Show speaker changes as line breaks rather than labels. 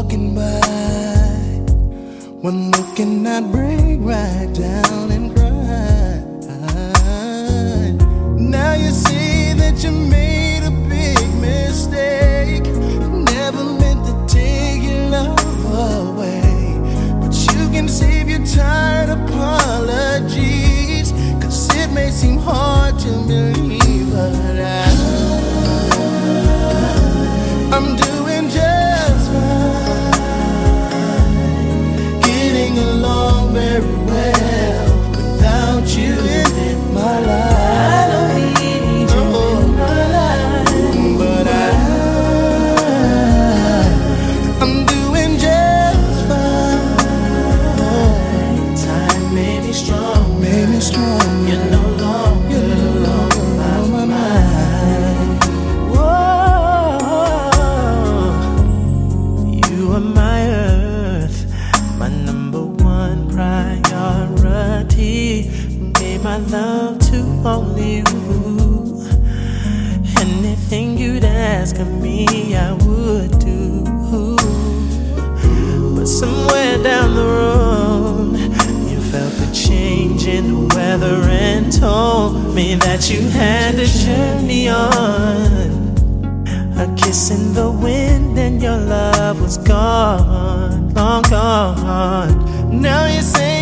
walking by. One look and I'd break right down and cry. Now you see that you made a big mistake. Never meant to take your love away, but you can save your tired apologies, 'cause it may seem hard to believe, but I'm doing just fine, getting along very well without you in my life.
I don't need you in my life,
but I'm doing just fine.
time made me strong,
Made me strong.
you're no longer on my mind. Whoa, you are my earth, my number one priority. Gave my love to only you. Anything you'd ask of me, I would do. But somewhere down the road, you felt the change in the weather and told me that you had to journey on. A kiss in the wind and your love was gone, long gone. Now you say